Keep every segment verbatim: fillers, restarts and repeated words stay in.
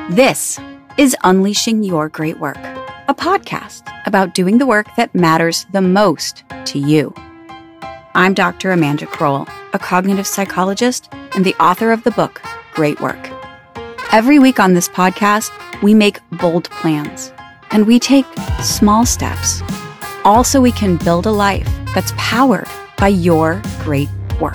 This is Unleashing Your Great Work, a podcast about doing the work that matters the most to you. I'm Doctor Amanda Kroll, a cognitive psychologist and the author of the book, Great Work. Every week on this podcast, we make bold plans and we take small steps, all so we can build a life that's powered by your great work.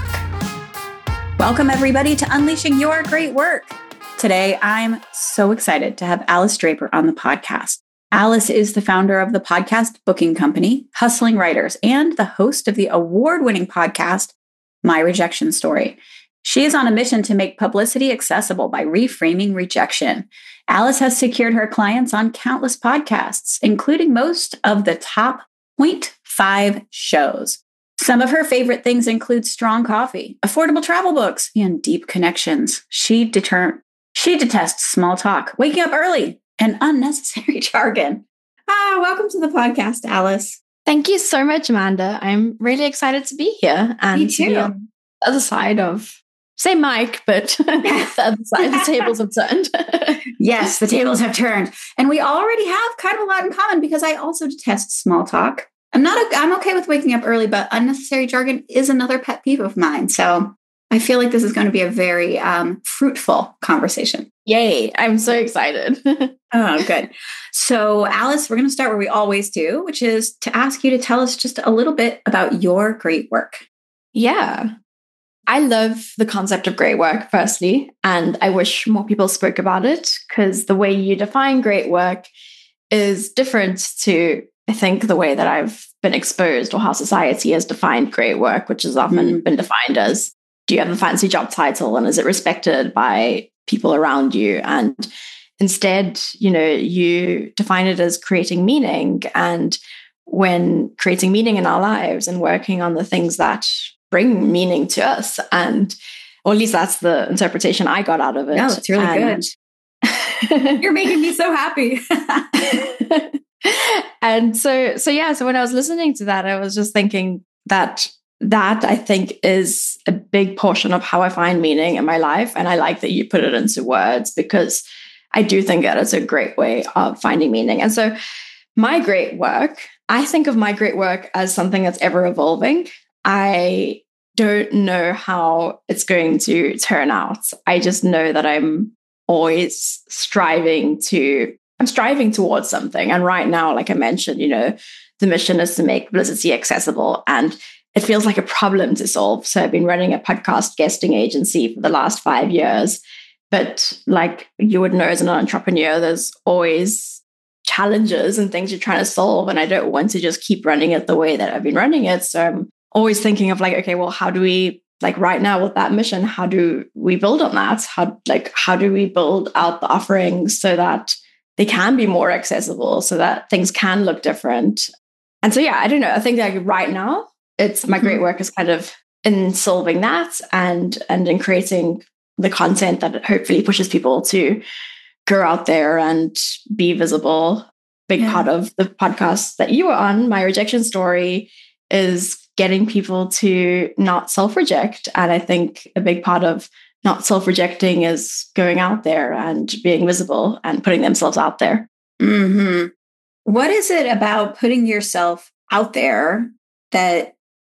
Welcome, everybody, to Unleashing Your Great Work. Today, I'm so excited to have Alice Draper on the podcast. Alice is the founder of the podcast booking company, Hustling Writers, and the host of the award-winning podcast, My Rejection Story. She is on a mission to make publicity accessible by reframing rejection. Alice has secured her clients on countless podcasts, including most of the top zero point five shows. Some of her favorite things include strong coffee, affordable travel books, and deep connections. She deter- she detests small talk, waking up early, and unnecessary jargon. Ah, welcome to the podcast, Alice. Thank you so much, Amanda. I'm really excited to be here and Me too. to be on the other side of, say Mike, but the other side, the tables have turned. Yes, the tables have turned. And we already have kind of a lot in common because I also detest small talk. I'm not, a, I'm okay with waking up early, but unnecessary jargon is another pet peeve of mine. So I feel like this is going to be a very um, fruitful conversation. Yay. I'm so excited. Oh, good. So Alice, we're going to start where we always do, which is to ask you to tell us just a little bit about your great work. Yeah. I love the concept of great work, firstly, and I wish more people spoke about it because the way you define great work is different to, I think, the way that I've been exposed or how society has defined great work, which has often mm-hmm. been defined as, do you have a fancy job title and is it respected by people around you? And instead, you know, you define it as creating meaning. And when creating meaning in our lives and working on the things that bring meaning to us, and or at least that's the interpretation I got out of it. No, it's really and, good. You're making me so happy. And so, so yeah, so when I was listening to that, I was just thinking that that I think is a big portion of how I find meaning in my life. And I like that you put it into words because I do think that it's a great way of finding meaning. And so my great work, I think of my great work as something that's ever evolving. I don't know how it's going to turn out. I just know that I'm always striving to, I'm striving towards something. And right now, like I mentioned, you know, the mission is to make publicity accessible. And it feels like a problem to solve. So I've been running a podcast guesting agency for the last five years. But like you would know as an entrepreneur, there's always challenges and things you're trying to solve. And I don't want to just keep running it the way that I've been running it. So I'm always thinking of like, okay, well, how do we, like right now with that mission, how do we build on that? How, like, how do we build out the offerings so that they can be more accessible, so that things can look different? And so, yeah, I don't know. I think that right now, it's my great work is kind of in solving that and, and in creating the content that hopefully pushes people to go out there and be visible. Big yeah. part of the podcast that you were on, My Rejection Story, is getting people to not self-reject. And I think a big part of not self-rejecting is going out there and being visible and putting themselves out there. Mm-hmm. What is it about putting yourself out there that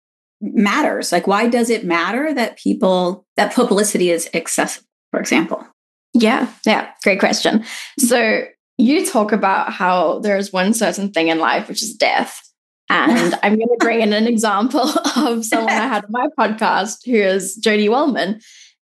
matters? Like, why does it matter that people, that publicity is accessible, for example? Yeah, yeah, great question. So you talk about how there's one certain thing in life, which is death. And I'm going to bring in an example of someone I had on my podcast who is Jody Wellman.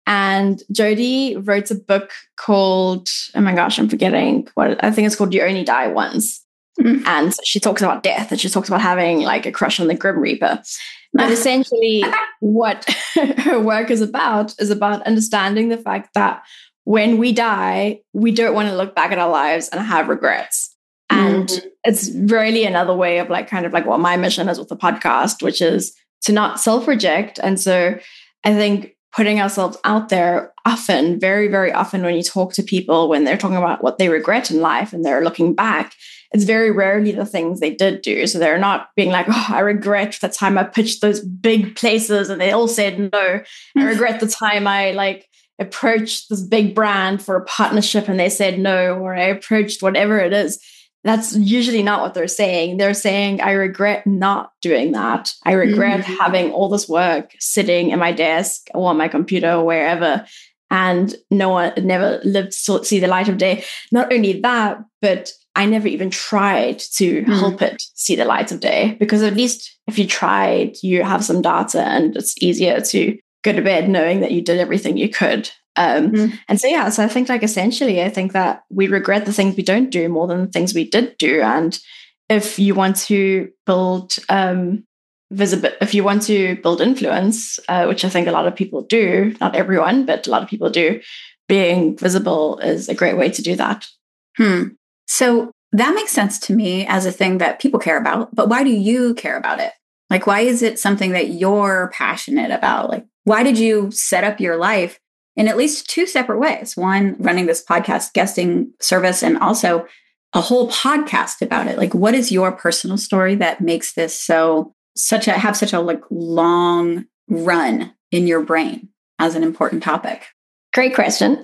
And Jody wrote a book called, oh my gosh, I'm forgetting what, I think it's called You Only Die Once. Mm-hmm. And she talks about death and she talks about having like a crush on the Grim Reaper. And essentially what her work is about is about understanding the fact that when we die, we don't want to look back at our lives and have regrets. And mm-hmm. it's really another way of like kind of like what my mission is with the podcast, which is to not self-reject. And so I think putting ourselves out there often, very, very often when you talk to people, when they're talking about what they regret in life and they're looking back, it's very rarely the things they did do. So they're not being like, oh, I regret the time I pitched those big places and they all said no. I regret the time I like approached this big brand for a partnership and they said no, or I approached whatever it is. That's usually not what they're saying. They're saying, I regret not doing that. I regret mm-hmm. having all this work sitting in my desk or on my computer or wherever, and no one never lived to see the light of day. Not only that, but I never even tried to mm. help it see the light of day, because at least if you tried, you have some data and it's easier to go to bed knowing that you did everything you could. Um, mm. And so, yeah, so I think like essentially, I think that we regret the things we don't do more than the things we did do. And if you want to build um, visible, if you want to build influence, uh, which I think a lot of people do, not everyone, but a lot of people do, being visible is a great way to do that. Hmm. So that makes sense to me as a thing that people care about, but why do you care about it? Like, why is it something that you're passionate about? Like, why did you set up your life in at least two separate ways? One, running this podcast guesting service, and also a whole podcast about it. Like, what is your personal story that makes this so such a have such a like long run in your brain as an important topic? Great question.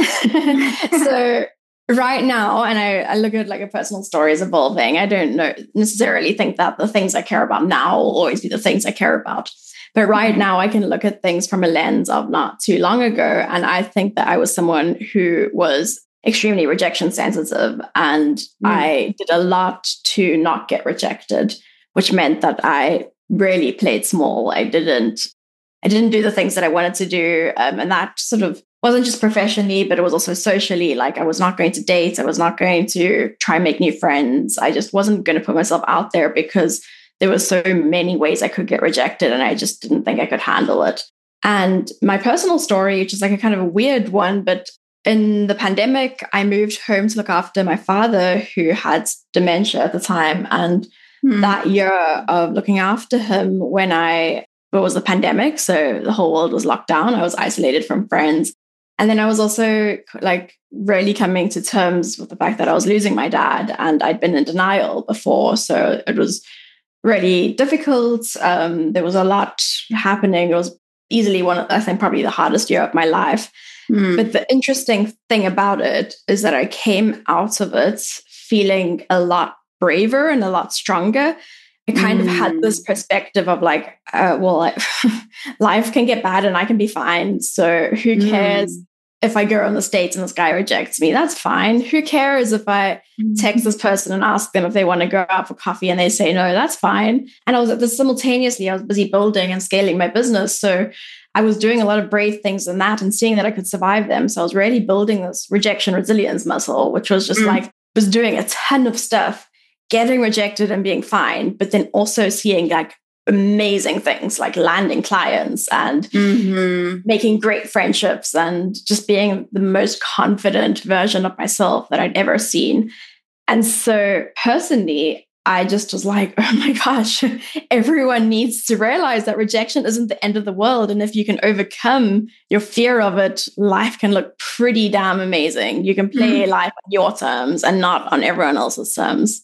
So right now, and I, I look at like a personal story as evolving. I don't know necessarily think that the things I care about now will always be the things I care about. But right now, I can look at things from a lens of not too long ago. And I think that I was someone who was extremely rejection sensitive. And mm. I did a lot to not get rejected, which meant that I really played small. I didn't, I didn't do the things that I wanted to do. Um, and that sort of wasn't just professionally, but it was also socially. Like, I was not going to date. I was not going to try and make new friends. I just wasn't going to put myself out there because there were so many ways I could get rejected, and I just didn't think I could handle it. And my personal story, which is like a kind of a weird one, but in the pandemic, I moved home to look after my father, who had dementia at the time. And hmm. that year of looking after him, when I, it was the pandemic, so the whole world was locked down, I was isolated from friends. And then I was also like really coming to terms with the fact that I was losing my dad, and I'd been in denial before. So it was really difficult. Um, there was a lot happening. It was easily one of, I think, probably the hardest year of my life. Mm. But the interesting thing about it is that I came out of it feeling a lot braver and a lot stronger. I kind mm. of had this perspective of like, uh, well, like, life can get bad and I can be fine. So who cares mm. if I go on the States and this guy rejects me? That's fine. Who cares if I text this person and ask them if they want to go out for coffee and they say no? That's fine. And I was at this simultaneously, I was busy building and scaling my business. So I was doing a lot of brave things in that and seeing that I could survive them. So I was really building this rejection resilience muscle, which was just mm. like, was doing a ton of stuff, getting rejected and being fine, but then also seeing like amazing things like landing clients and mm-hmm. making great friendships and just being the most confident version of myself that I'd ever seen. And so personally, I just was like, oh my gosh, everyone needs to realize that rejection isn't the end of the world. And if you can overcome your fear of it, life can look pretty damn amazing. You can play mm-hmm. life on your terms and not on everyone else's terms.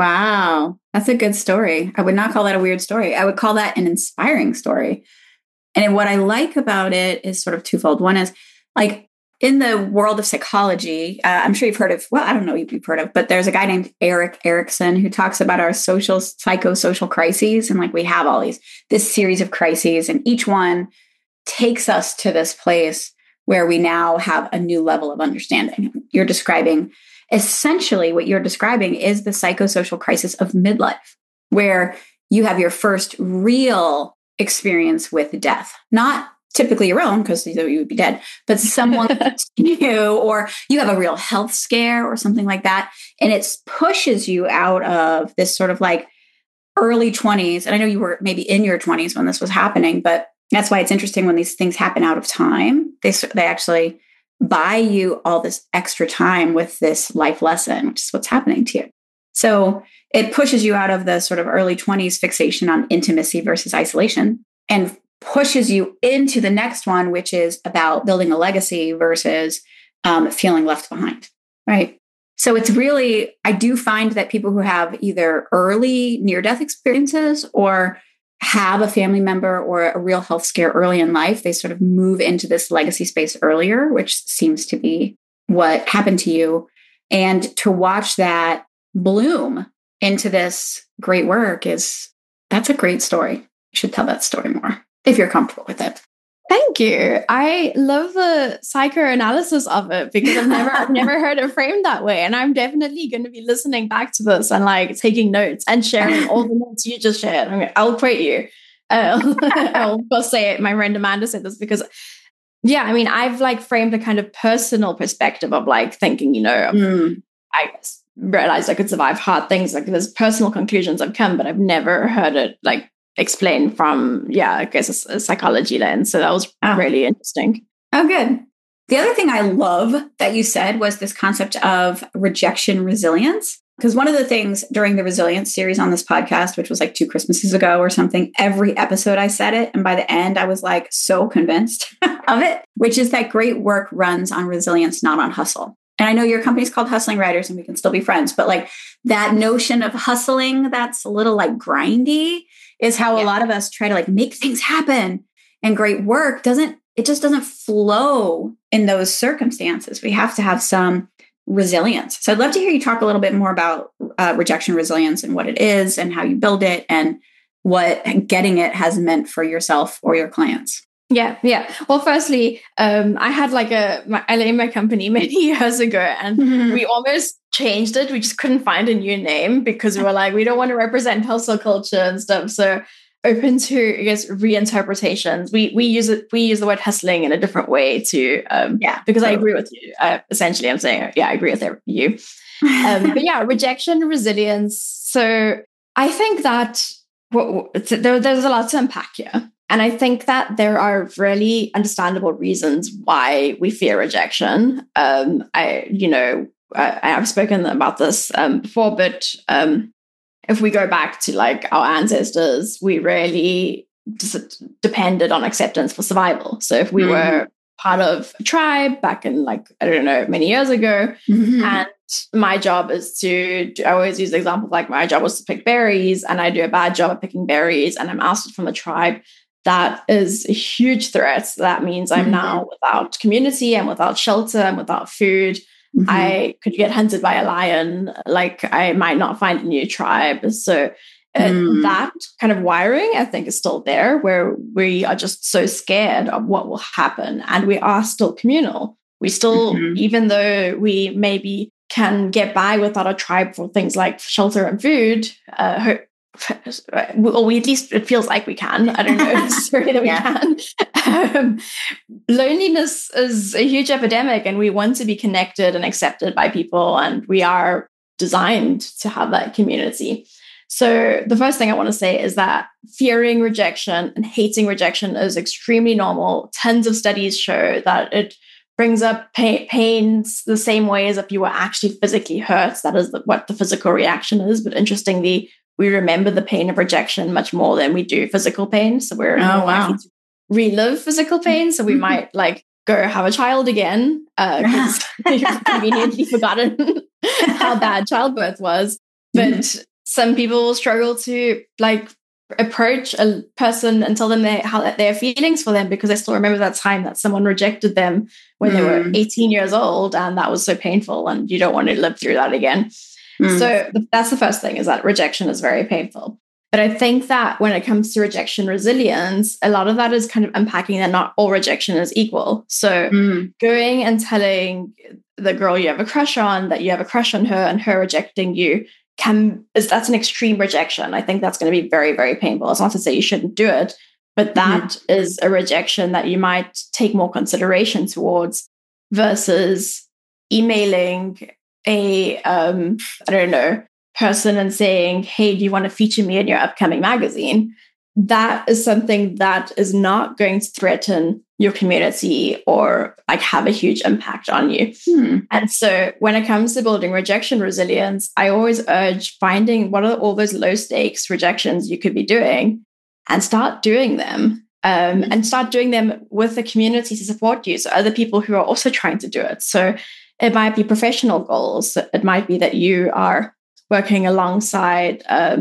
Wow. That's a good story. I would not call that a weird story. I would call that an inspiring story. And what I like about it is sort of twofold. One is like in the world of psychology, uh, I'm sure you've heard of, well, I don't know if you've heard of, but there's a guy named Erik Erikson who talks about our social, psychosocial crises. And like we have all these, this series of crises, and each one takes us to this place where we now have a new level of understanding. You're describing essentially, what you're describing is the psychosocial crisis of midlife, where you have your first real experience with death, not typically your own, because you would be dead, but someone new, or you have a real health scare or something like that. And it pushes you out of this sort of like early twenties. And I know you were maybe in your twenties when this was happening, but that's why it's interesting when these things happen out of time. They, they actually buy you all this extra time with this life lesson, which is what's happening to you. So it pushes you out of the sort of early twenties fixation on intimacy versus isolation and pushes you into the next one, which is about building a legacy versus um, feeling left behind, right? So it's really, I do find that people who have either early near-death experiences or have a family member or a real health scare early in life, they sort of move into this legacy space earlier, which seems to be what happened to you. And to watch that bloom into this great work is, that's a great story. You should tell that story more if you're comfortable with it. Thank you. I love the psychoanalysis of it because I've never, I've never heard it framed that way. And I'm definitely going to be listening back to this and like taking notes and sharing all the notes you just shared. I mean, I'll quote you. Uh, I'll just say it. My friend Amanda said this because, yeah, I mean, I've like framed a kind of personal perspective of like thinking, you know, mm. I realized I could survive hard things. Like there's personal conclusions I've come, but I've never heard it like explained from, yeah, I guess a, a psychology lens. So that was oh. really interesting. Oh, good. The other thing I love that you said was this concept of rejection resilience. Because one of the things during the resilience series on this podcast, which was like two Christmases ago or something, every episode I said it. And by the end, I was like so convinced of it, which is that great work runs on resilience, not on hustle. And I know your company's called Hustling Writers and we can still be friends, but like that notion of hustling that's a little like grindy is how yeah. a lot of us try to like make things happen. And great work doesn't, it just doesn't flow in those circumstances. We have to have some resilience. So I'd love to hear you talk a little bit more about uh, rejection resilience and what it is and how you build it and what getting it has meant for yourself or your clients. Yeah, yeah. Well, firstly, um, I had like a, my, I named my company many years ago and mm-hmm. we almost changed it. We just couldn't find a new name because we were like, we don't want to represent hustle culture and stuff. So open to, I guess, reinterpretations. We we use it. We use the word hustling in a different way to, um, yeah, because totally. I agree with you. Uh, essentially, I'm saying, yeah, I agree with you. Um, but yeah, rejection, resilience. So I think that well, there, there's a lot to unpack here. And I think that there are really understandable reasons why we fear rejection. Um, I, you know, I, I've spoken about this um, before, but um, if we go back to like our ancestors, we really just depended on acceptance for survival. So if we mm-hmm. were part of a tribe back in like, I don't know, many years ago, mm-hmm. and my job is to, I always use the example of like my job was to pick berries and I do a bad job at picking berries and I'm ousted from the tribe. That is a huge threat. That means I'm mm-hmm. now without community, I'm without shelter, I'm without food. Mm-hmm. I could get hunted by a lion. Like I might not find a new tribe. So uh, mm. that kind of wiring, I think, is still there where we are just so scared of what will happen. And we are still communal. We still, mm-hmm. even though we maybe can get by without a tribe for things like shelter and food, uh, ho- or we at least it feels like we can. I don't know necessarily that we yeah. can. Um, loneliness is a huge epidemic, and we want to be connected and accepted by people, and we are designed to have that community. So the first thing I want to say is that fearing rejection and hating rejection is extremely normal. Tons of studies show that it brings up pain, pains the same way as if you were actually physically hurt. That is the, what the physical reaction is. But interestingly, we remember the pain of rejection much more than we do physical pain. So we're oh, more wow. likely to relive physical pain. So we might like go have a child again because uh, you've conveniently forgotten how bad childbirth was. But mm-hmm. some people struggle to like approach a person and tell them they, how their feelings for them because they still remember that time that someone rejected them when mm. they were eighteen years old. And that was so painful and you don't want to live through that again. Mm. So that's the first thing, is that rejection is very painful. But I think that when it comes to rejection resilience, a lot of that is kind of unpacking that not all rejection is equal. So mm. going and telling the girl you have a crush on that you have a crush on her and her rejecting you can is that's an extreme rejection. I think that's going to be very, very painful. It's not to say you shouldn't do it, but that mm. is a rejection that you might take more consideration towards versus emailing a, um, I don't know, person and saying, hey, do you want to feature me in your upcoming magazine? That is something that is not going to threaten your community or like have a huge impact on you. Hmm. And so when it comes to building rejection resilience, I always urge finding what are all those low stakes rejections you could be doing and start doing them. Um, hmm. And start doing them with a community to support you. So other people who are also trying to do it. So it might be professional goals. It might be that you are working alongside um,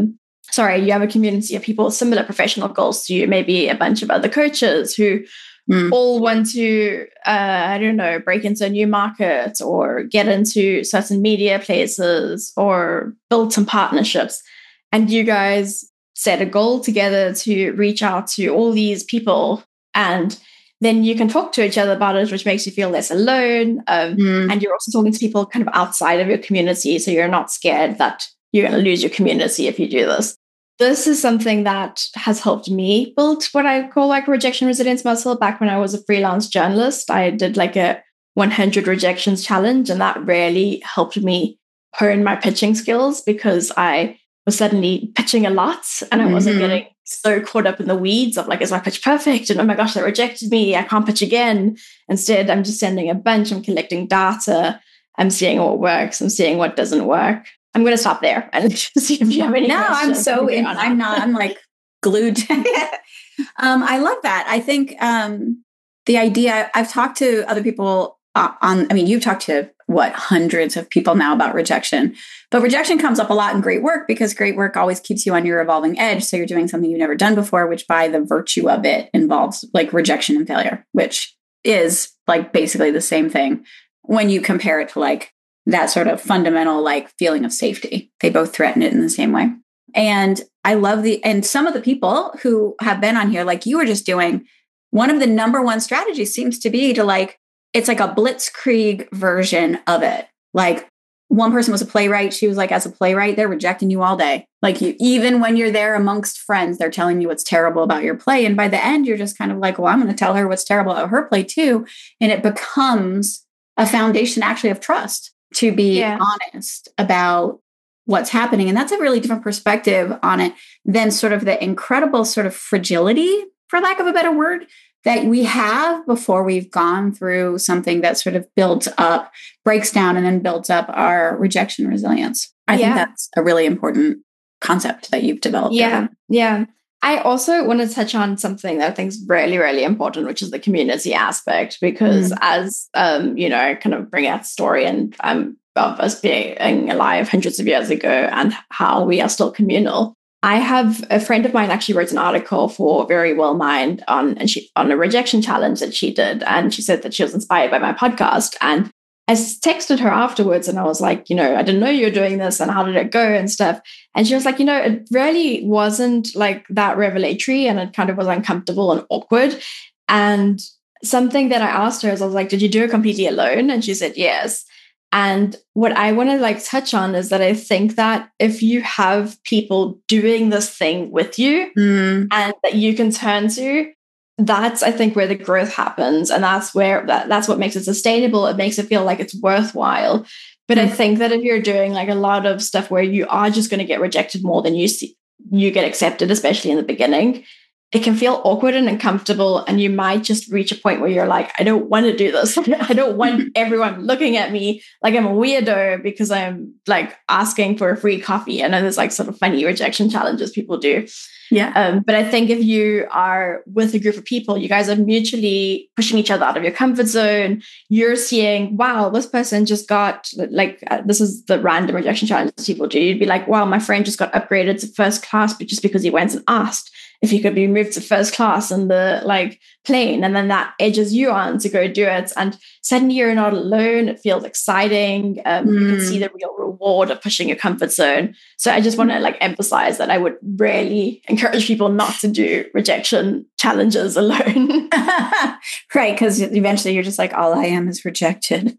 sorry, you have a community of people with similar professional goals to you, maybe a bunch of other coaches who mm. all want to, uh, I don't know, break into a new market or get into certain media places or build some partnerships. And you guys set a goal together to reach out to all these people, and then you can talk to each other about it, which makes you feel less alone. Um, mm. And you're also talking to people kind of outside of your community, so you're not scared that you're going to lose your community if you do this. This is something that has helped me build what I call like rejection resilience muscle. Back when I was a freelance journalist, I did like a one hundred rejections challenge, and that really helped me hone my pitching skills, because I was suddenly pitching a lot and I wasn't mm-hmm. getting so caught up in the weeds of like, is my pitch perfect? And oh my gosh, they rejected me. I can't pitch again. Instead, I'm just sending a bunch. I'm collecting data. I'm seeing what works. I'm seeing what doesn't work. I'm going to stop there and see if you have any no, questions. I'm so in, I'm not, I'm like glued to it. Um, I love that. I think um, the idea, I've talked to other people uh, on, I mean, you've talked to what, hundreds of people now about rejection, but rejection comes up a lot in great work, because great work always keeps you on your evolving edge. So you're doing something you've never done before, which by the virtue of it involves like rejection and failure, which is like basically the same thing when you compare it to like that sort of fundamental like feeling of safety. They both threaten it in the same way. And I love the, and some of the people who have been on here, like you were just doing, one of the number one strategies seems to be to like, it's like a blitzkrieg version of it. Like one person was a playwright. She was like, as a playwright, they're rejecting you all day. Like you, even when you're there amongst friends, they're telling you what's terrible about your play. And by the end, you're just kind of like, well, I'm going to tell her what's terrible about her play too. And it becomes a foundation actually of trust to be yeah. honest about what's happening. And that's a really different perspective on it than sort of the incredible sort of fragility, for lack of a better word, that we have before we've gone through something that sort of builds up, breaks down, and then builds up our rejection resilience. I yeah. think that's a really important concept that you've developed. Yeah. Erin. Yeah. I also want to touch on something that I think is really, really important, which is the community aspect, because mm. as, um, you know, I kind of bring out the story and um, of us being alive hundreds of years ago and how we are still communal. I have a friend of mine actually wrote an article for Very Well Mind on and she on a rejection challenge that she did. And she said that she was inspired by my podcast. And I texted her afterwards and I was like, you know, I didn't know you were doing this and how did it go and stuff. And she was like, you know, it really wasn't like that revelatory and it kind of was uncomfortable and awkward. And something that I asked her is I was like, did you do it completely alone? And she said, yes. And what I want to like touch on is that I think that if you have people doing this thing with you mm. and that you can turn to, that's, I think, where the growth happens. And that's where that, that's what makes it sustainable. It makes it feel like it's worthwhile. But mm. I think that if you're doing like a lot of stuff where you are just going to get rejected more than you see, you get accepted, especially in the beginning, it can feel awkward and uncomfortable. And you might just reach a point where you're like, I don't want to do this. I don't want everyone looking at me like I'm a weirdo because I'm like asking for a free coffee. I know there's like sort of funny rejection challenges people do. Yeah. Um, but I think if you are with a group of people, you guys are mutually pushing each other out of your comfort zone. You're seeing, wow, this person just got like, uh, this is the random rejection challenge people do. You'd be like, wow, my friend just got upgraded to first class, but just because he went and asked if he could be moved to first class in the like plane. And then that edges you on to go do it. And suddenly you're not alone. It feels exciting. Um, mm. You can see the real reward of pushing your comfort zone. So I just want to like emphasize that I would really encourage people not to do rejection challenges alone. Right. Because eventually you're just like, all I am is rejected,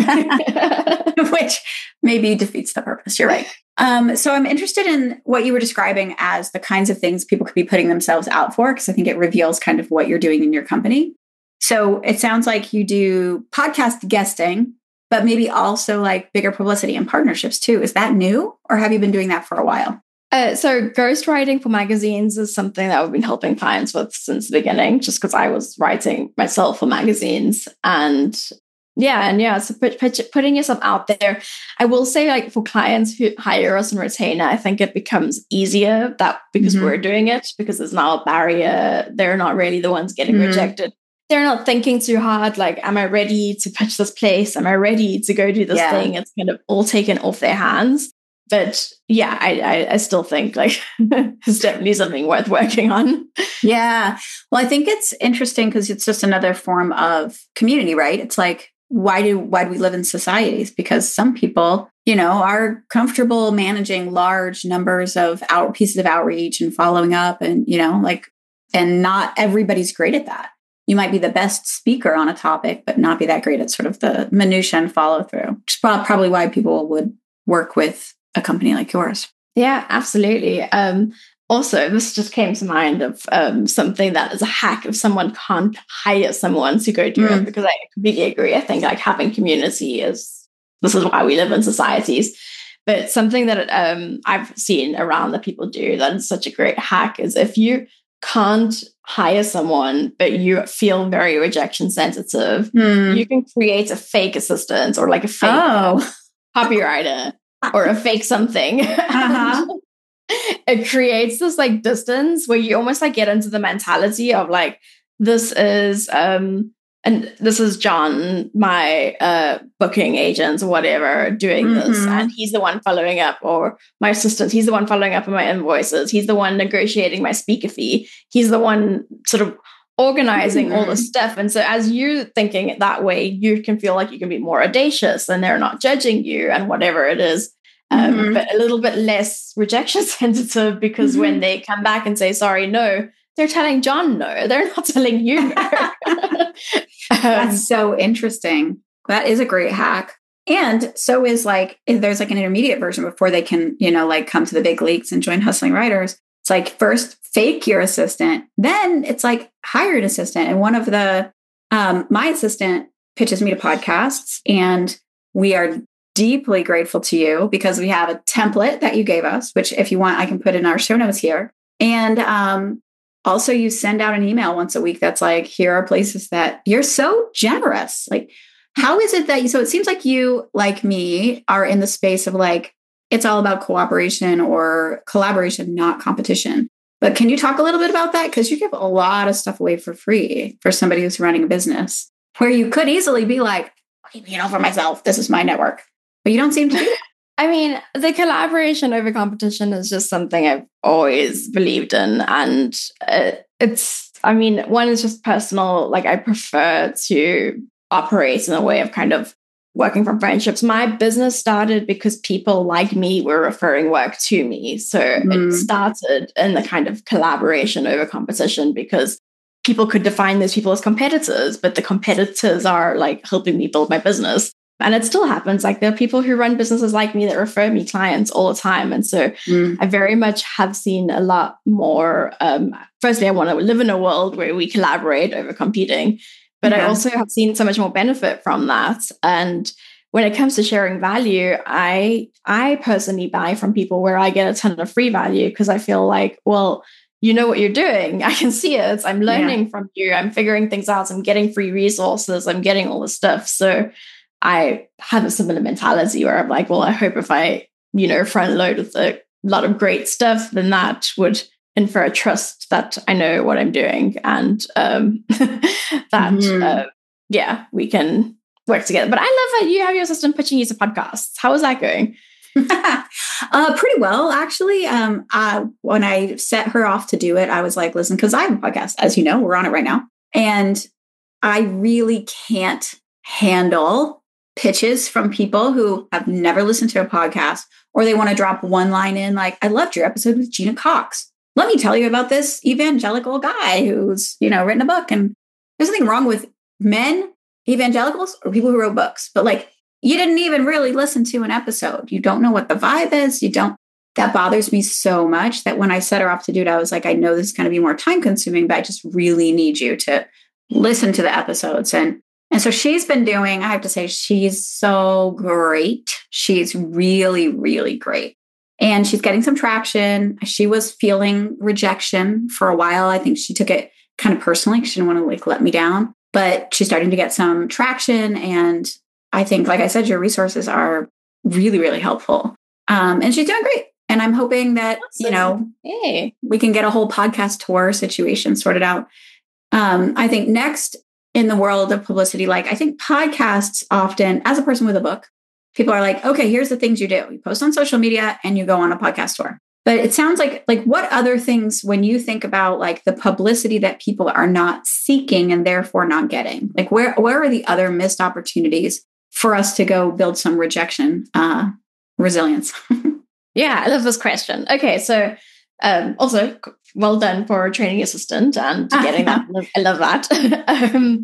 which maybe defeats the purpose. You're right. Um, so I'm interested in what you were describing as the kinds of things people could be putting themselves out for, because I think it reveals kind of what you're doing in your company. So it sounds like you do podcast guesting, but maybe also like bigger publicity and partnerships too. Is that new, or have you been doing that for a while? Uh, so ghostwriting for magazines is something that I've been helping clients with since the beginning, just because I was writing myself for magazines. And yeah, and yeah, so put, put, putting yourself out there. I will say, like, for clients who hire us and retainer, I think it becomes easier that because mm-hmm. we're doing it, because there's now a barrier. They're not really the ones getting mm-hmm. rejected. They're not thinking too hard, like, am I ready to pitch this place? Am I ready to go do this yeah. thing? It's kind of all taken off their hands. but yeah, I, I I still think like it's definitely something worth working on. Yeah. Well, I think it's interesting because it's just another form of community, right? It's like, why do why do we live in societies? Because some people, you know, are comfortable managing large numbers of out pieces of outreach and following up, and you know, like, and not everybody's great at that. You might be the best speaker on a topic, but not be that great at sort of the minutia and follow through. Which is probably why people would work with a company like yours. Yeah, absolutely. Um, also, this just came to mind of um, something that is a hack if someone can't hire someone to go do mm. it, because I completely agree. I think like having community is, this is why we live in societies. But something that um, I've seen around that people do that is such a great hack is if you can't hire someone, but you feel very rejection sensitive, mm. you can create a fake assistant or like a fake oh. copywriter or a fake something. Uh-huh. It creates this like distance where you almost like get into the mentality of like, this is, um, and this is John, my uh, booking agent or whatever, doing mm-hmm. this. And he's the one following up, or my assistant, he's the one following up on my invoices. He's the one negotiating my speaker fee. He's the one sort of organizing mm-hmm. all this stuff. And so as you're thinking it that way, you can feel like you can be more audacious and they're not judging you and whatever it is. Um, mm-hmm. But a little bit less rejection sensitive, because mm-hmm. when they come back and say, sorry, no, they're telling John no. They're not telling you no. um, That's so interesting. That is a great hack. And so is like, if there's like an intermediate version before they can, you know, like come to the big leagues and join Hustling Writers. It's like first fake your assistant, then it's like hire an assistant. And one of the, um, my assistant pitches me to podcasts, and we are deeply grateful to you because we have a template that you gave us, which if you want, I can put in our show notes here. And um, also you send out an email once a week that's like, here are places that you're so generous. Like, how is it that you, so it seems like you, like me, are in the space of like, it's all about cooperation or collaboration, not competition. But can you talk a little bit about that? Because you give a lot of stuff away for free for somebody who's running a business, where you could easily be like, you know, for myself, this is my network. But you don't seem to do that. I mean, the collaboration over competition is just something I've always believed in. And uh, it's, I mean, one is just personal. Like, I prefer to operate in a way of kind of working from friendships. My business started because people like me were referring work to me. So mm. it started in the kind of collaboration over competition, because people could define those people as competitors, but the competitors are like helping me build my business. And it still happens. Like, there are people who run businesses like me that refer me clients all the time. And so mm. I very much have seen a lot more. Um, firstly, I want to live in a world where we collaborate over competing, but yeah. I also have seen so much more benefit from that. And when it comes to sharing value, I, I personally buy from people where I get a ton of free value, because I feel like, well, you know what you're doing. I can see it. I'm learning yeah. from you. I'm figuring things out. I'm getting free resources. I'm getting all this stuff. So I have a similar mentality where I'm like, well, I hope if I, you know, front load with a lot of great stuff, then that would infer a trust that I know what I'm doing, and um, that, mm-hmm. uh, yeah, we can work together. But I love that you have your assistant pitching you to podcasts. How is that going? uh, pretty well, actually. Um, uh, when I set her off to do it, I was like, listen, because I have a podcast, as you know, we're on it right now. And I really can't handle pitches from people who have never listened to a podcast, or they want to drop one line in like, I loved your episode with Gina Cox. Let me tell you about this evangelical guy who's, you know, written a book. And there's nothing wrong with men, evangelicals, or people who wrote books, but like, you didn't even really listen to an episode. You don't know what the vibe is. You don't, that bothers me so much that when I set her off to do it, I was like, I know this is going to be more time consuming, but I just really need you to listen to the episodes. And And so she's been doing, I have to say, she's so great. She's really, really great. And she's getting some traction. She was feeling rejection for a while. I think she took it kind of personally. She didn't want to like let me down, but she's starting to get some traction. And I think, like I said, your resources are really, really helpful. Um, and she's doing great. And I'm hoping that, awesome. you know, hey. we can get a whole podcast tour situation sorted out. Um, I think next, in the world of publicity, like I think podcasts often, as a person with a book, people are like, okay, here's the things you do. You post on social media and you go on a podcast tour. But it sounds like, like what other things, when you think about like the publicity that people are not seeking and therefore not getting, like where, where are the other missed opportunities for us to go build some rejection uh, resilience? Yeah, I love this question. Okay, so um, also well done for training assistant and getting that. I love that. um,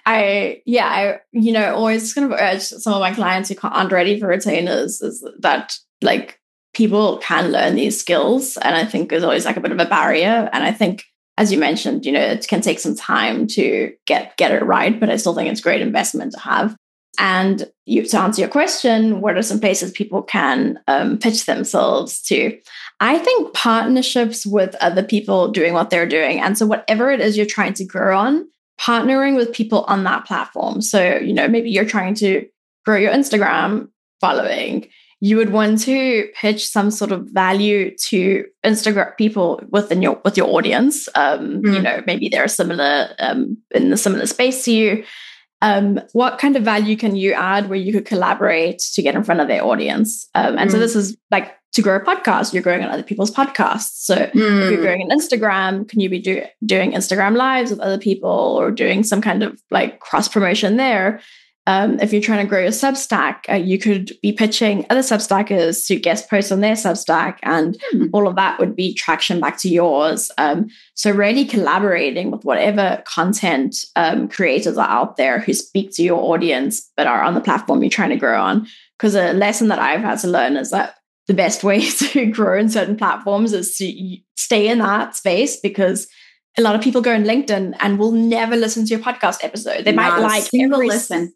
I yeah, I you know always kind of urge some of my clients who aren't ready for retainers is that like people can learn these skills, and I think there's always like a bit of a barrier. And I think, as you mentioned, you know, it can take some time to get get it right, but I still think it's a great investment to have. And you, to answer your question, what are some places people can um, pitch themselves to? I think partnerships with other people doing what they're doing. And so whatever it is you're trying to grow on, partnering with people on that platform. So, you know, maybe you're trying to grow your Instagram following. You would want to pitch some sort of value to Instagram people within your with your audience. Um, mm. You know, maybe they're similar um, in a similar space to you. Um, what kind of value can you add where you could collaborate to get in front of their audience? Um, and mm. so this is like to grow a podcast, you're growing on other people's podcasts. So mm. if you're growing an Instagram, can you be do, doing Instagram lives with other people or doing some kind of like cross promotion there? Um, if you're trying to grow your Substack, uh, you could be pitching other Substackers to guest post on their Substack, and mm. all of that would be traction back to yours. Um, so really collaborating with whatever content um, creators are out there who speak to your audience but are on the platform you're trying to grow on. Because a lesson that I've had to learn is that the best way to grow in certain platforms is to stay in that space, because a lot of people go on LinkedIn and will never listen to your podcast episode. They Not might like single every listen.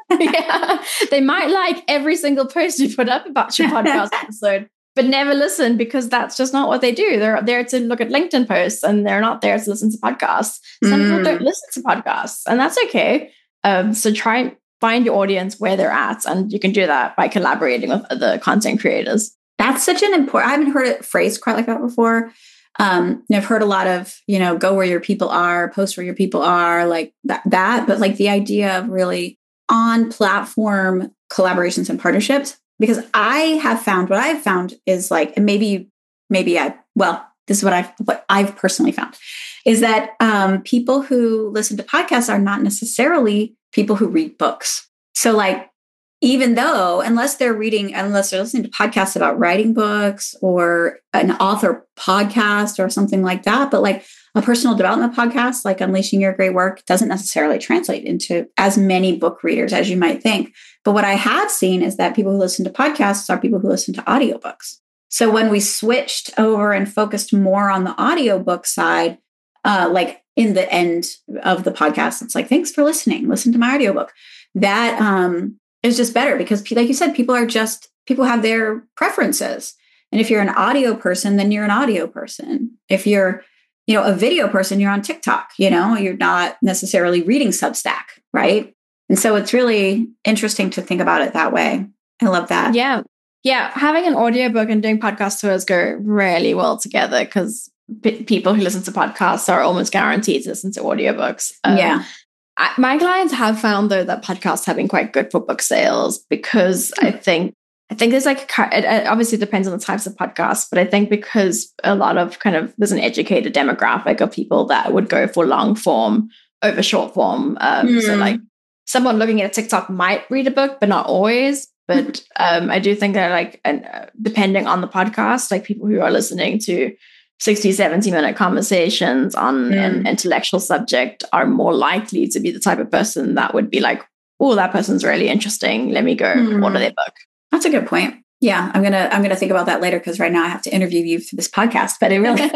yeah, they might like every single post you put up about your podcast episode, but never listen, because that's just not what they do. They're there to look at LinkedIn posts and they're not there to listen to podcasts. Some mm. people don't listen to podcasts, and that's okay. Um, so try and find your audience where they're at, and you can do that by collaborating with other content creators. That's such an important, I haven't heard it phrased quite like that before. Um, I've heard a lot of, you know, go where your people are, post where your people are, like that, that, but like the idea of really on platform collaborations and partnerships, because I have found what I've found is like, and maybe, maybe I, well, this is what I've, what I've personally found is that um, people who listen to podcasts are not necessarily people who read books. So like, even though, unless they're reading, unless they're listening to podcasts about writing books or an author podcast or something like that, but like a personal development podcast, like Unleashing Your Great Work, doesn't necessarily translate into as many book readers as you might think. But what I have seen is that people who listen to podcasts are people who listen to audiobooks. So when we switched over and focused more on the audiobook side, uh, like in the end of the podcast, it's like, thanks for listening. Listen to my audiobook. That um, is just better because, like you said, people are just, people have their preferences. And if you're an audio person, then you're an audio person. If you're, you know, a video person, you're on TikTok, you know, you're not necessarily reading Substack, right? And so it's really interesting to think about it that way. I love that. Yeah. Yeah. Having an audiobook and doing podcast tours go really well together, because p- people who listen to podcasts are almost guaranteed to listen to audiobooks. Um, yeah. I, my clients have found, though, that podcasts have been quite good for book sales, because I think I think there's like, it obviously depends on the types of podcasts, but I think because a lot of kind of, there's an educated demographic of people that would go for long form over short form. Um, mm. So like someone looking at TikTok might read a book, but not always. But um, I do think that like, and, uh, depending on the podcast, like people who are listening to sixty, seventy minute conversations on mm. an intellectual subject are more likely to be the type of person that would be like, oh, that person's really interesting. Let me go mm. order their book. That's a good point. Yeah, I'm gonna I'm gonna think about that later, because right now I have to interview you for this podcast. But it really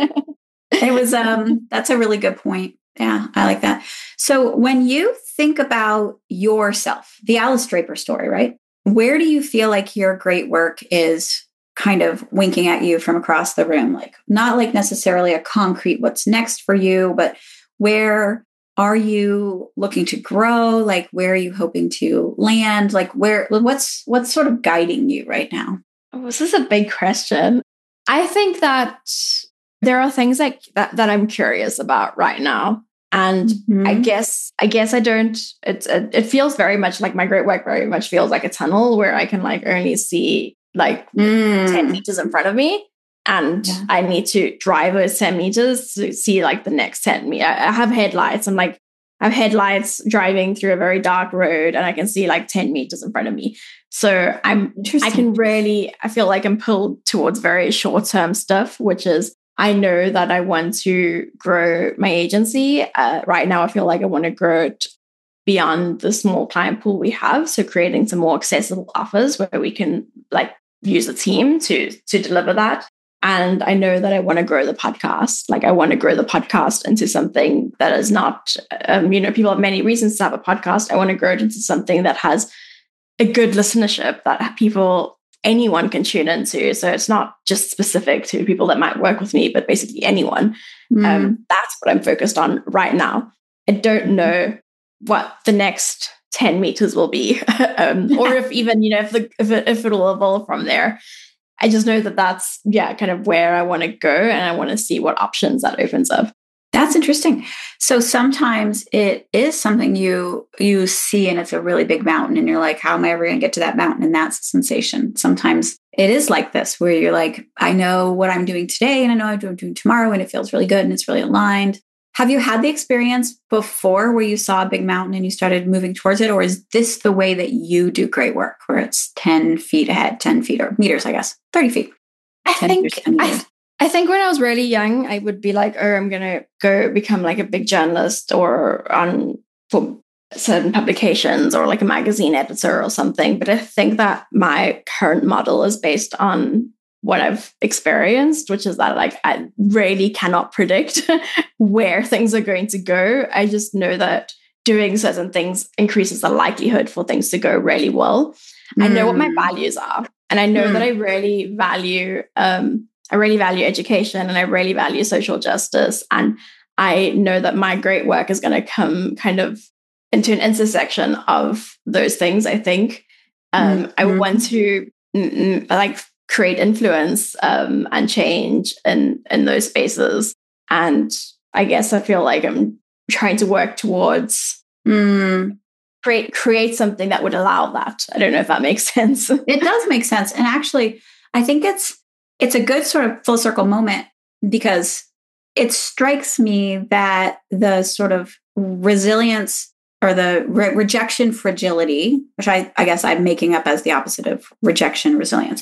it was um that's a really good point. Yeah, I like that. So when you think about yourself, the Alice Draper story, right? Where do you feel like your great work is kind of winking at you from across the room? Like not like necessarily a concrete what's next for you, but where are you looking to grow? Like, where are you hoping to land? Like, where, what's, what's sort of guiding you right now? Oh, this is a big question. I think that there are things like that, that I'm curious about right now. And mm-hmm. I guess, I guess I don't, it, it, it feels very much like my great work very much feels like a tunnel where I can like only see like mm. ten meters in front of me. And yeah. I need to drive those ten meters to see like the next ten meters. I have headlights. I'm like, I have headlights driving through a very dark road and I can see like ten meters in front of me. So I'm, I can really, I feel like I'm pulled towards very short-term stuff, which is I know that I want to grow my agency. Uh, right now, I feel like I want to grow it beyond the small client pool we have. So creating some more accessible offers where we can like use a team to, to deliver that. And I know that I want to grow the podcast. Like I want to grow the podcast into something that is not, um, you know, people have many reasons to have a podcast. I want to grow it into something that has a good listenership that people, anyone can tune into. So it's not just specific to people that might work with me, but basically anyone. Mm. Um, that's what I'm focused on right now. I don't know what the next ten meters will be, um, or if even, you know, if, the, if, it, if it'll evolve from there. I just know that that's, yeah, kind of where I want to go and I want to see what options that opens up. That's interesting. So sometimes it is something you you see and it's a really big mountain and you're like, how am I ever going to get to that mountain? And that's a sensation. Sometimes it is like this where you're like, I know what I'm doing today and I know what I'm doing tomorrow and it feels really good and it's really aligned. Have you had the experience before where you saw a big mountain and you started moving towards it? Or is this the way that you do great work where it's ten feet ahead, ten feet or meters, I guess, thirty feet? I think, meters, I, th- I think when I was really young, I would be like, oh, I'm going to go become like a big journalist or on for certain publications or like a magazine editor or something. But I think that my current model is based on what I've experienced, which is that like I really cannot predict where things are going to go. I just know that doing certain things increases the likelihood for things to go really well. Mm. I know what my values are, and I know mm. that I really value um, I really value education and I really value social justice, and I know that my great work is going to come kind of into an intersection of those things. I think um, mm. I want to mm, like. create influence um, and change in, in those spaces. And I guess I feel like I'm trying to work towards mm. create create something that would allow that. I don't know if that makes sense. It does make sense. And actually, I think it's it's a good sort of full circle moment because it strikes me that the sort of resilience or the re- rejection fragility, which I, I guess I'm making up as the opposite of rejection resilience,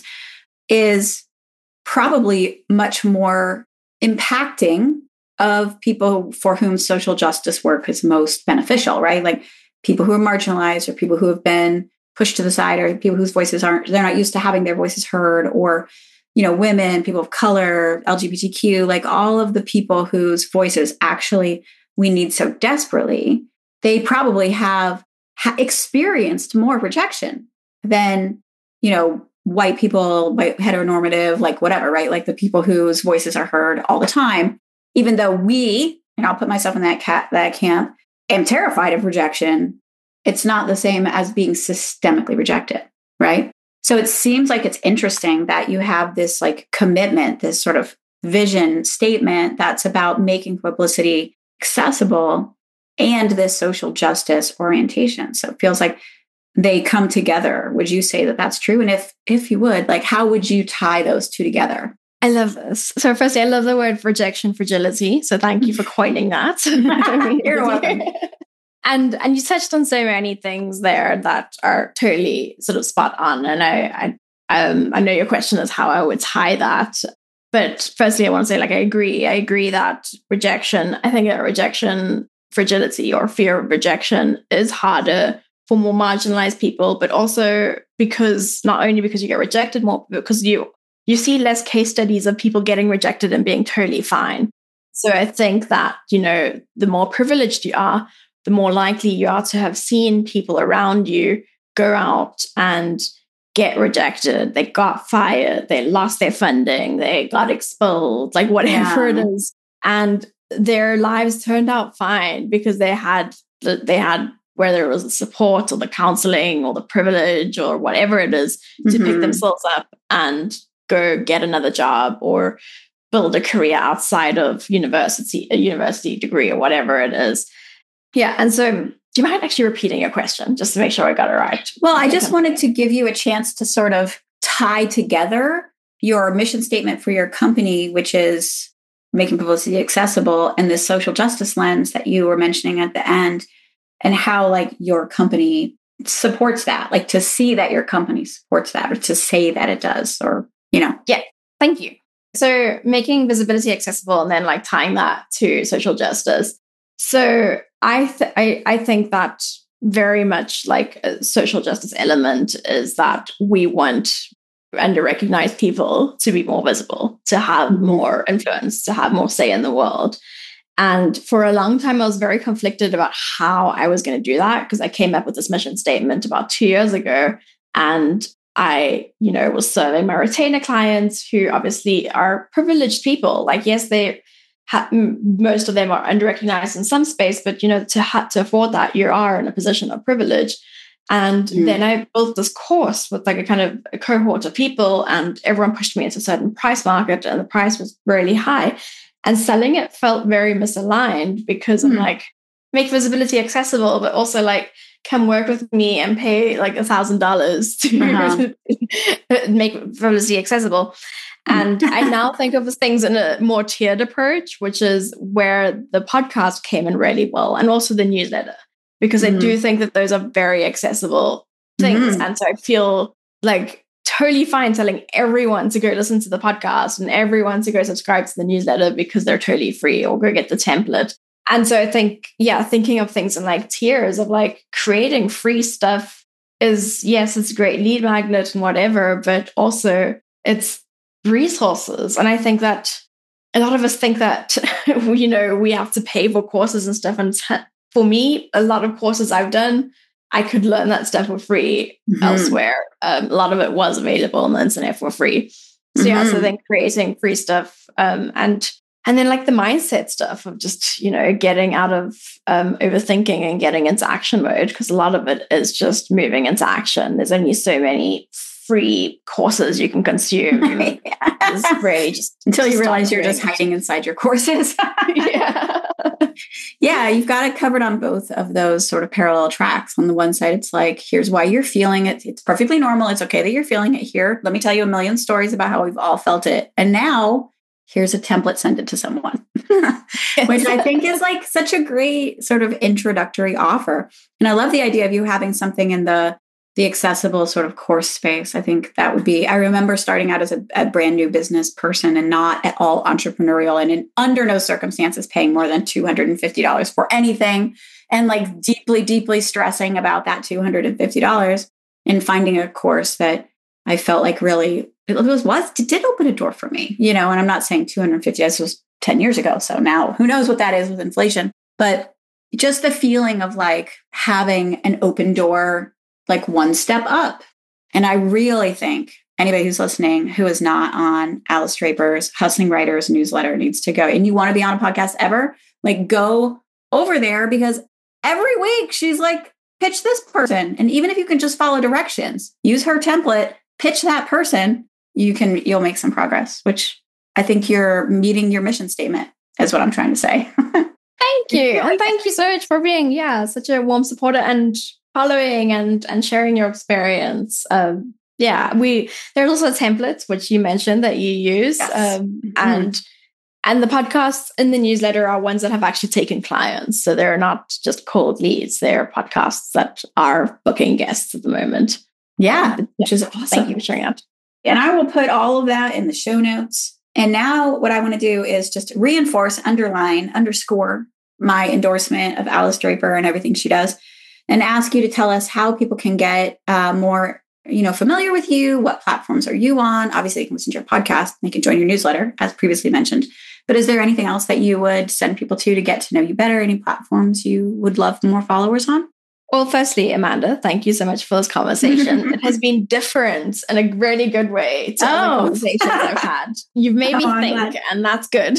is probably much more impacting of people for whom social justice work is most beneficial, right? Like people who are marginalized or people who have been pushed to the side or people whose voices aren't, they're not used to having their voices heard, or, you know, women, people of color, L G B T Q, like all of the people whose voices actually we need so desperately, they probably have ha- experienced more rejection than, you know, white people, white heteronormative, like whatever, right? Like the people whose voices are heard all the time, even though we, and I'll put myself in that cat, that camp, am terrified of rejection. It's not the same as being systemically rejected, right? So it seems like it's interesting that you have this like commitment, this sort of vision statement that's about making publicity accessible and this social justice orientation. So it feels like they come together. Would you say that that's true? And if if you would, like, how would you tie those two together? I love this. So firstly, I love the word rejection fragility. So thank you for coining that. You're welcome. And and you touched on so many things there that are totally sort of spot on. And I I um I know your question is how I would tie that. But firstly, I want to say, like, I agree. I agree that rejection, I think that rejection fragility or fear of rejection is harder for more marginalized people, but also because not only because you get rejected more, but because you you see less case studies of people getting rejected and being totally fine. So I think that, you know, the more privileged you are, the more likely you are to have seen people around you go out and get rejected. They got fired, they lost their funding, they got expelled, like whatever yeah. it is. And their lives turned out fine because they had they had whether it was the support or the counseling or the privilege or whatever it is, to mm-hmm. pick themselves up and go get another job or build a career outside of university, a university degree or whatever it is. Yeah. And so do you mind actually repeating your question just to make sure I got it right? Well, I just wanted to give you a chance to sort of tie together your mission statement for your company, which is making publicity accessible, and this social justice lens that you were mentioning at the end, and how like your company supports that, like to see that your company supports that, or to say that it does, or, you know. Yeah. Thank you. So making visibility accessible and then like tying that to social justice. So I, th- I, I think that very much like a social justice element is that we want under-recognized people to be more visible, to have mm-hmm. more influence, to have more say in the world. And for a long time, I was very conflicted about how I was going to do that, because I came up with this mission statement about two years ago. And I, you know, was serving my retainer clients who obviously are privileged people. Like, yes, they ha- most of them are under-recognized in some space, but, you know, to, ha- to afford that, you are in a position of privilege. And mm. then I built this course with like a kind of a cohort of people, and everyone pushed me into a certain price market, and the price was really high. And selling it felt very misaligned, because mm. I'm like, make visibility accessible, but also like, come work with me and pay like a thousand dollars to uh-huh. make visibility accessible. And I now think of things in a more tiered approach, which is where the podcast came in really well, and also the newsletter, because mm-hmm. I do think that those are very accessible things. Mm-hmm. And so I feel like totally fine telling everyone to go listen to the podcast and everyone to go subscribe to the newsletter, because they're totally free, or go get the template. And so I think, yeah, thinking of things in like tiers of like creating free stuff is, yes, it's a great lead magnet and whatever, but also it's resources. And I think that a lot of us think that, you know, we have to pay for courses and stuff. And for me, a lot of courses I've done, I could learn that stuff for free mm-hmm. elsewhere. Um, a lot of it was available on the internet for free. So mm-hmm. yeah, so then creating free stuff um, and and then like the mindset stuff of just, you know, getting out of um, overthinking and getting into action mode, because a lot of it is just moving into action. There's only so many free courses you can consume. Right. It's really just until you realize you're just hiding inside your courses. yeah. Yeah, you've got it covered on both of those sort of parallel tracks. On the one side, it's like, here's why you're feeling it. It's perfectly normal. It's okay that you're feeling it. Here, let me tell you a million stories about how we've all felt it. And now here's a template, send it to someone, which I think is like such a great sort of introductory offer. And I love the idea of you having something in the the accessible sort of course space. I think that would be, I remember starting out as a, a brand new business person and not at all entrepreneurial, and in under no circumstances paying more than two hundred fifty dollars for anything, and like deeply, deeply stressing about that two hundred fifty dollars, and finding a course that I felt like really, it was, was, it did open a door for me, you know, and I'm not saying two hundred fifty dollars, this was ten years ago. So now who knows what that is with inflation, but just the feeling of like having an open door, like one step up. And I really think anybody who's listening who is not on Alice Draper's Hustling Writers newsletter needs to go. And you want to be on a podcast ever, like go over there, because every week she's like, pitch this person. And even if you can just follow directions, use her template, pitch that person, you can, you'll make some progress, which I think you're meeting your mission statement is what I'm trying to say. Thank you. And thank you so much for being, yeah, such a warm supporter and following and and sharing your experience. Um, yeah, we there's also templates which you mentioned that you use, yes. um, mm-hmm. and and the podcasts in the newsletter are ones that have actually taken clients, so they're not just cold leads; they're podcasts that are booking guests at the moment. Yeah, um, which is awesome. Thank you for sharing that. And I will put all of that in the show notes. And now, what I want to do is just reinforce, underline, underscore my endorsement of Alice Draper and everything she does, and ask you to tell us how people can get uh, more, you know, familiar with you. What platforms are you on? Obviously, you can listen to your podcast. And they can join your newsletter, as previously mentioned. But is there anything else that you would send people to to get to know you better? Any platforms you would love more followers on? Well, firstly, Amanda, thank you so much for this conversation. It has been different in a really good way to oh. other conversations I've had. You've made me oh, think, and that's good.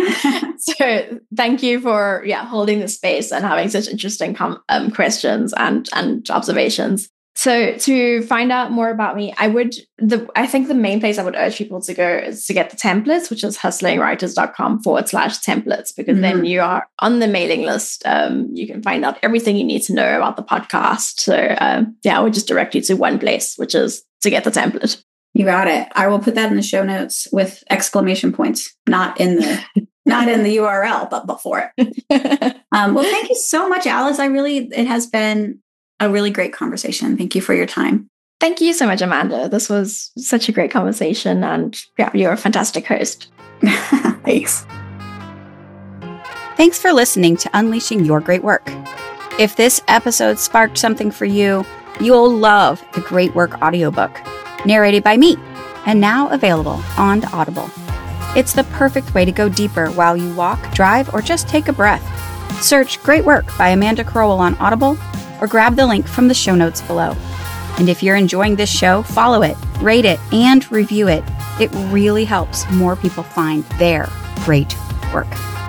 So thank you for yeah holding the space and having such interesting com- um, questions and, and observations. So to find out more about me, I would the I think the main place I would urge people to go is to get the templates, which is hustlingwriters.com forward slash templates, because mm-hmm. then you are on the mailing list. Um, you can find out everything you need to know about the podcast. So um, yeah, I would just direct you to one place, which is to get the template. You got it. I will put that in the show notes with exclamation points, not in the not in the U R L, but before it. um, well, thank you so much, Alice. I really, it has been a really great conversation. Thank you for your time. Thank you so much, Amanda. This was such a great conversation, and yeah, you're a fantastic host. Thanks. Thanks for listening to Unleashing Your Great Work. If this episode sparked something for you, you'll love the Great Work audiobook, narrated by me, and now available on Audible. It's the perfect way to go deeper while you walk, drive, or just take a breath. Search Great Work by Amanda Crowell on Audible, or grab the link from the show notes below. And if you're enjoying this show, follow it, rate it, and review it. It really helps more people find their great work.